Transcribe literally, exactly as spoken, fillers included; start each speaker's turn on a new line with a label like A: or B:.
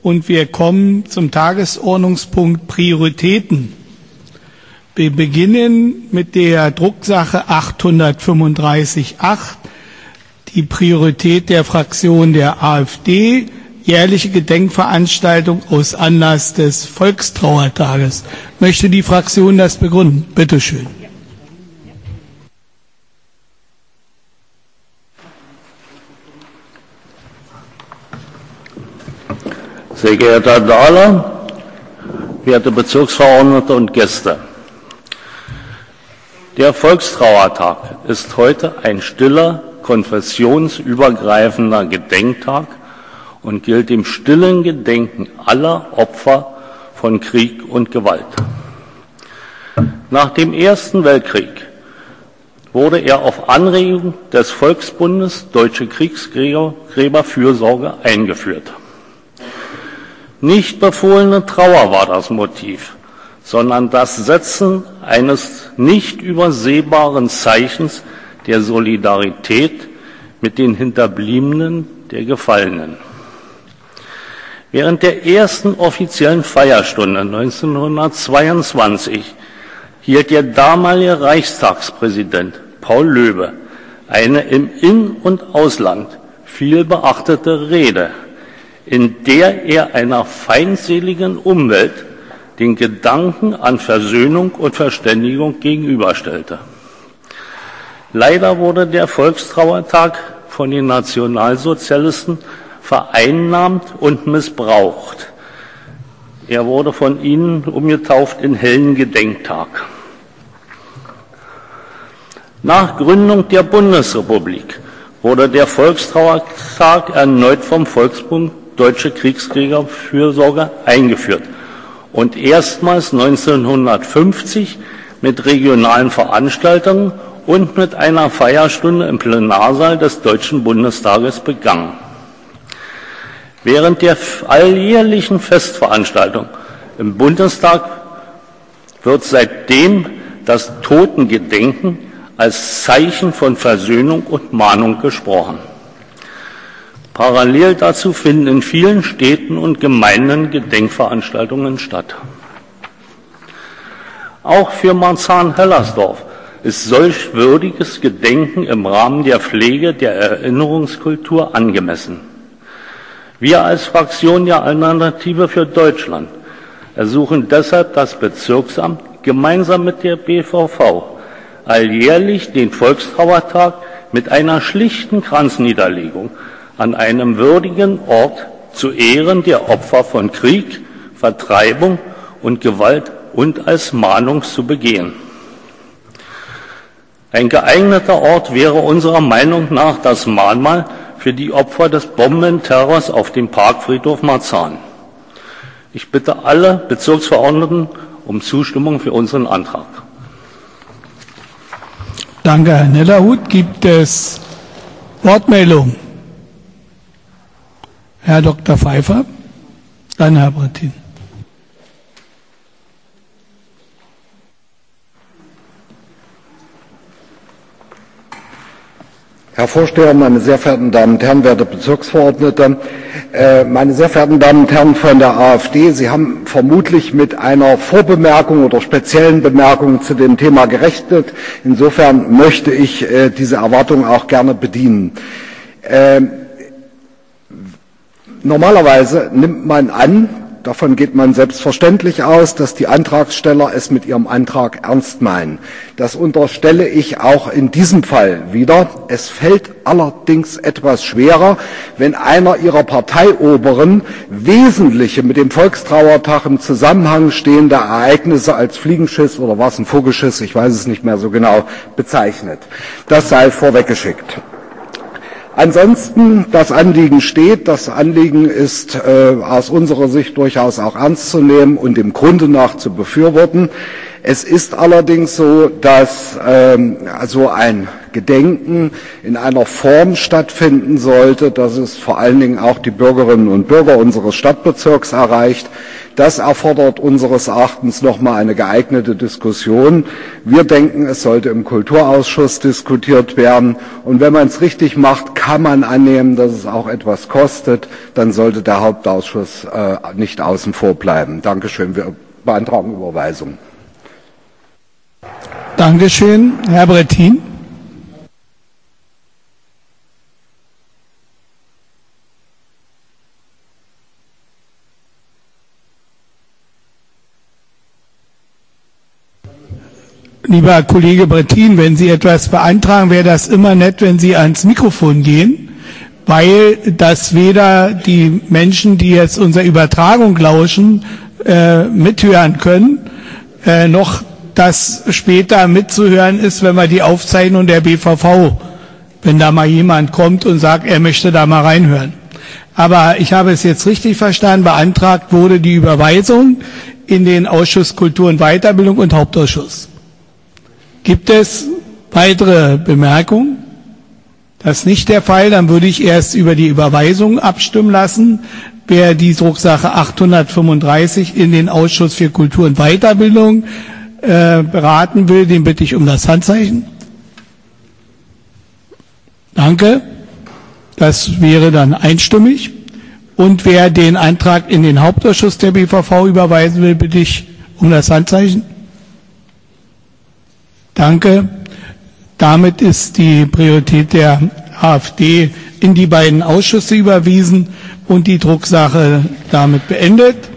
A: und wir kommen zum Tagesordnungspunkt Prioritäten. Wir beginnen mit der Drucksache achthundertfünfunddreißig Punkt acht, die Priorität der Fraktion der AfD, jährliche Gedenkveranstaltung aus Anlass des Volkstrauertages. Möchte die Fraktion das begründen? Bitte schön.
B: Sehr geehrter Herr Dahler, werte Bezirksverordnete und Gäste. Der Volkstrauertag ist heute ein stiller, konfessionsübergreifender Gedenktag und gilt dem stillen Gedenken aller Opfer von Krieg und Gewalt. Nach dem Ersten Weltkrieg wurde er auf Anregung des Volksbundes Deutsche Kriegsgräberfürsorge eingeführt. Nicht befohlene Trauer war das Motiv, sondern das Setzen eines nicht übersehbaren Zeichens der Solidarität mit den Hinterbliebenen der Gefallenen. Während der ersten offiziellen Feierstunde neunzehnhundertzweiundzwanzig hielt der damalige Reichstagspräsident Paul Löbe eine im In- und Ausland viel beachtete Rede, in der er einer feindseligen Umwelt den Gedanken an Versöhnung und Verständigung gegenüberstellte. Leider wurde der Volkstrauertag von den Nationalsozialisten vereinnahmt und missbraucht. Er wurde von ihnen umgetauft in Heldengedenktag. Nach Gründung der Bundesrepublik wurde der Volkstrauertag erneut vom Volksbund Deutsche Kriegsgräberfürsorge eingeführt und erstmals neunzehnhundertfünfzig mit regionalen Veranstaltungen und mit einer Feierstunde im Plenarsaal des Deutschen Bundestages begangen. Während der alljährlichen Festveranstaltung im Bundestag wird seitdem das Totengedenken als Zeichen von Versöhnung und Mahnung gesprochen. Parallel dazu finden in vielen Städten und Gemeinden Gedenkveranstaltungen statt. Auch für Marzahn-Hellersdorf ist solch würdiges Gedenken im Rahmen der Pflege der Erinnerungskultur angemessen. Wir als Fraktion der Alternative für Deutschland ersuchen deshalb das Bezirksamt gemeinsam mit der B V V alljährlich den Volkstrauertag mit einer schlichten Kranzniederlegung an einem würdigen Ort zu Ehren der Opfer von Krieg, Vertreibung und Gewalt und als Mahnung zu begehen. Ein geeigneter Ort wäre unserer Meinung nach das Mahnmal für die Opfer des Bombenterrors auf dem Parkfriedhof Marzahn. Ich bitte alle Bezirksverordneten um Zustimmung für unseren Antrag.
A: Danke, Herr Nellerhut. Gibt es Wortmeldungen? Herr Doktor Pfeiffer, dann Herr Brettin.
C: Herr Vorsteher, meine sehr verehrten Damen und Herren, werte Bezirksverordnete, äh, meine sehr verehrten Damen und Herren von der AfD, Sie haben vermutlich mit einer Vorbemerkung oder speziellen Bemerkung zu dem Thema gerechnet. Insofern möchte ich äh, diese Erwartung auch gerne bedienen. Äh, normalerweise nimmt man an, davon geht man selbstverständlich aus, dass die Antragsteller es mit ihrem Antrag ernst meinen. Das unterstelle ich auch in diesem Fall wieder. Es fällt allerdings etwas schwerer, wenn einer ihrer Parteioberen wesentliche mit dem Volkstrauertag im Zusammenhang stehende Ereignisse als Fliegenschiss oder was ein Vogelschiss, ich weiß es nicht mehr so genau, bezeichnet. Das sei vorweggeschickt. Ansonsten, das Anliegen steht. Das Anliegen ist äh, aus unserer Sicht durchaus auch ernst zu nehmen und dem Grunde nach zu befürworten. Es ist allerdings so, dass ähm, also ein Gedenken in einer Form stattfinden sollte, dass es vor allen Dingen auch die Bürgerinnen und Bürger unseres Stadtbezirks erreicht. Das erfordert unseres Erachtens nochmal eine geeignete Diskussion. Wir denken, es sollte im Kulturausschuss diskutiert werden. Und wenn man es richtig macht, kann man annehmen, dass es auch etwas kostet. Dann sollte der Hauptausschuss äh, nicht außen vor bleiben. Dankeschön. Wir beantragen Überweisung.
A: Dankeschön. Herr Brettin. Lieber Kollege Brettin, wenn Sie etwas beantragen, wäre das immer nett, wenn Sie ans Mikrofon gehen, weil das weder die Menschen, die jetzt unserer Übertragung lauschen, äh, mithören können, äh, noch das später mitzuhören ist, wenn wir die Aufzeichnung der B V V, wenn da mal jemand kommt und sagt, er möchte da mal reinhören. Aber ich habe es jetzt richtig verstanden, beantragt wurde die Überweisung in den Ausschuss Kultur und Weiterbildung und Hauptausschuss. Gibt es weitere Bemerkungen? Das ist nicht der Fall. Dann würde ich erst über die Überweisung abstimmen lassen. Wer die Drucksache achthundertfünfunddreißig in den Ausschuss für Kultur und Weiterbildung äh, beraten will, den bitte ich um das Handzeichen. Danke. Das wäre dann einstimmig. Und wer den Antrag in den Hauptausschuss der B V V überweisen will, bitte ich um das Handzeichen. Danke. Damit ist die Priorität der AfD in die beiden Ausschüsse überwiesen und die Drucksache damit beendet.